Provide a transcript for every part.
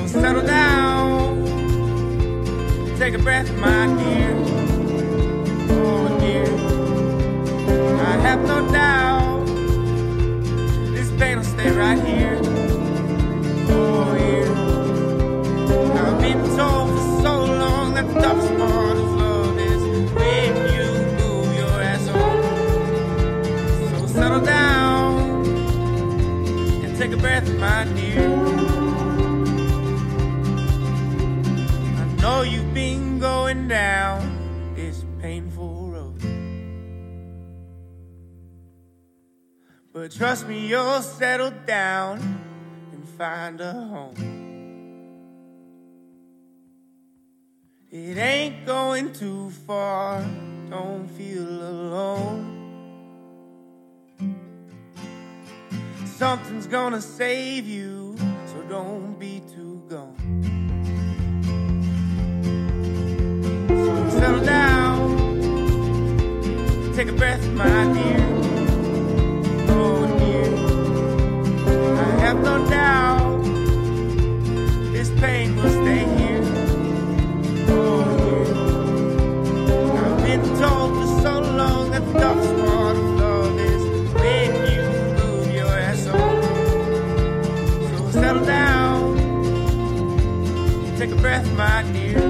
Settle down, take a breath, my dear. Oh dear, I have no doubt this pain will stay right here. Oh yeah, I've been told for so long that the toughest part of love is when you move your ass on. So settle down and take a breath, my dear. Know you've been going down this painful road, but trust me, you'll settle down and find a home. It ain't going too far, don't feel alone. Something's gonna save you, so don't be too gone. Settle down, take a breath, my dear. Oh dear, I have no doubt this pain will stay here. Oh dear, I've been told for so long that the toughest part of love is when you move your ass on. So settle down, take a breath, my dear.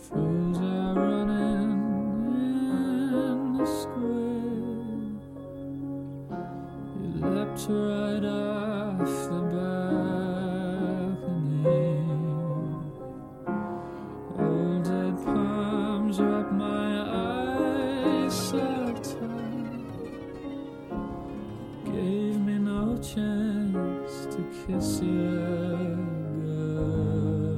Fools are running in the square. You leapt right off the balcony. Old dead palms wrap my eyes so tight. Gave me no chance to kiss you goodbye.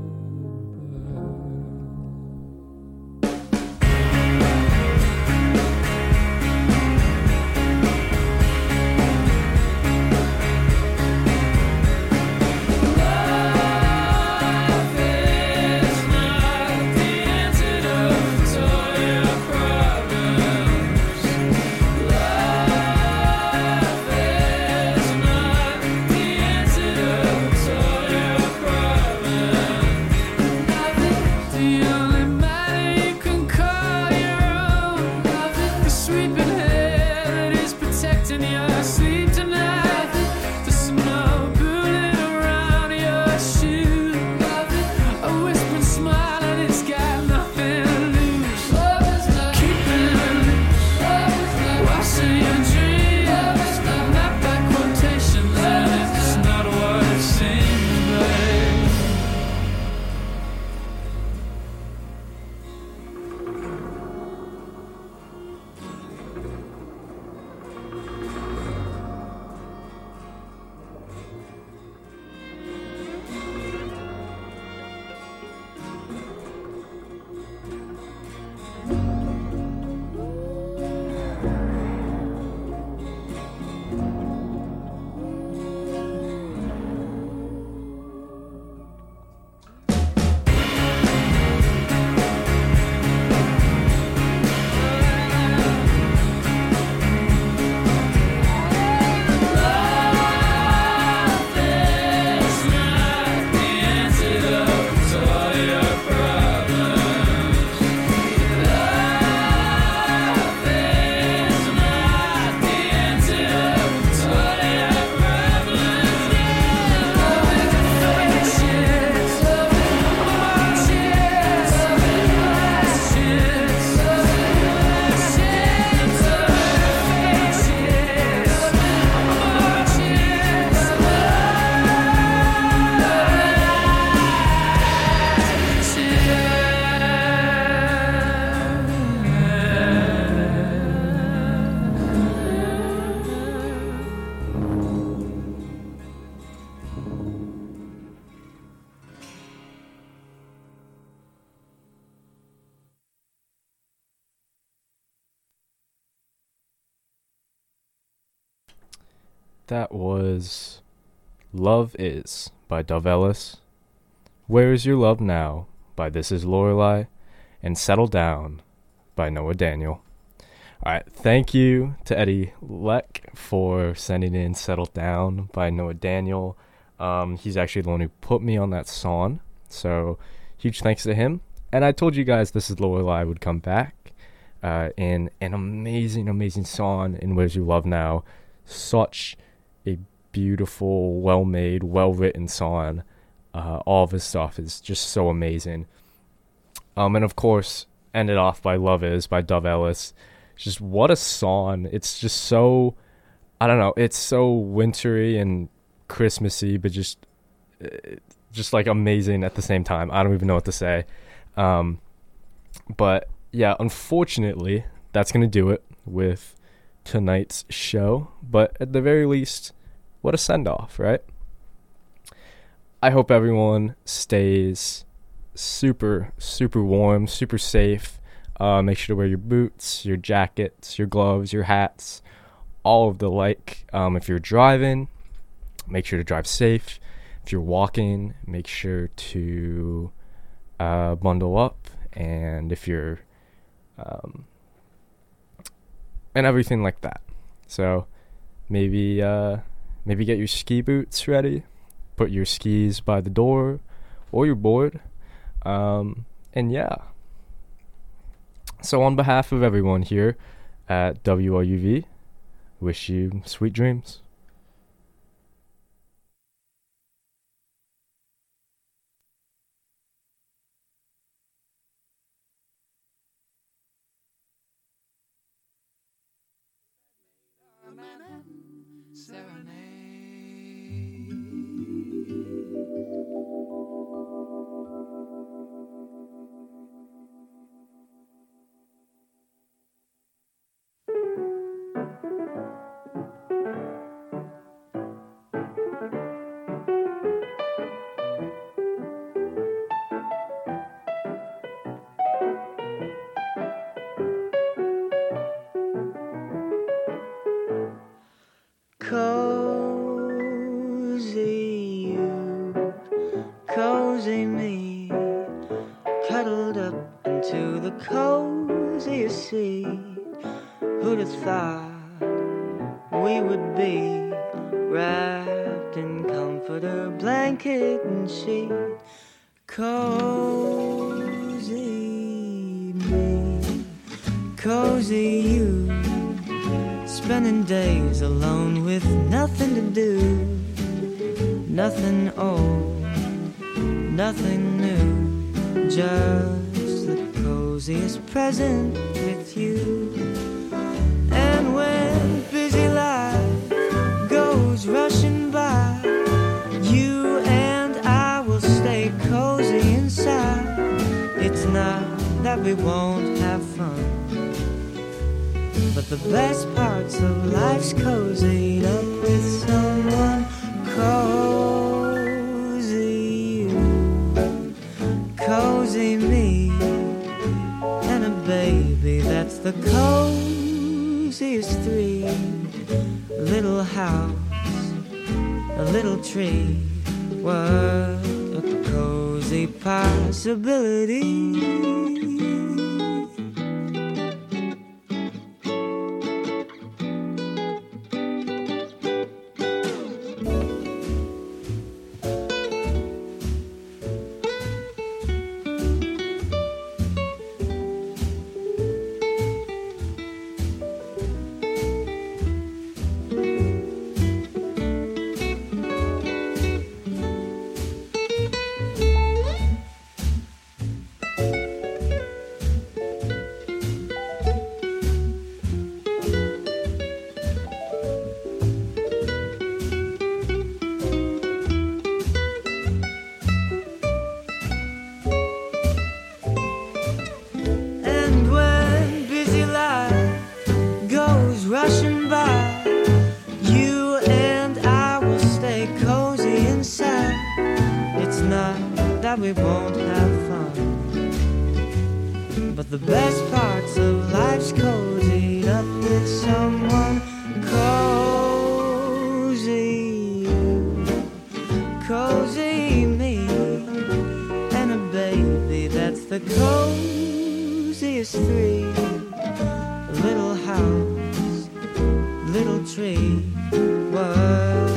That was Love Is by Dove Ellis, Where Is Your Love Now by This Is Lorelei, and Settle Down by Noah Daniel. Alright, thank you to Eddie Leck for sending in Settle Down by Noah Daniel. He's actually the one who put me on that song, so huge thanks to him. And I told you guys This Is Lorelei would come back in an amazing song in Where's Your Love Now. Such a beautiful, well-made, well-written song. All of his stuff is just so amazing. And of course, ended off by Love Is by Dove Ellis. Just what a song. It's just so, I don't know, it's so wintry and Christmassy, but just like amazing at the same time. I don't even know what to say. But yeah, unfortunately, that's going to do it with tonight's show. But at the very least, what a send-off, right? I hope everyone stays super warm, super safe. Make sure to wear your boots, your jackets, your gloves, your hats, all of the like. If you're driving, make sure to drive safe. If you're walking, make sure to bundle up. And if you're and everything like that. So maybe get your ski boots ready. Put your skis by the door or your board. And yeah. So on behalf of everyone here at WRUV, wish you sweet dreams. Cozy you, cozy me, cuddled up into the coziest seat. Who'd have thought we would be wrapped in comforter, blanket and sheet? Cozy me, cozy you, spending days alone with nothing to do, nothing old, nothing new, just the coziest present with you. And when busy life goes rushing by, you and I will stay cozy inside. It's not that we won't have fun, but the best parts of life's cozied up with someone cozy you, cozy me, and a baby that's the coziest three. A little house, a little tree, what a cozy possibility. Rushing by, you and I will stay cozy inside. It's not that we won't have fun, but the best parts of life's cozied up with someone cozy you, cozy me, and a baby that's the coziest three. A little house, little tree, what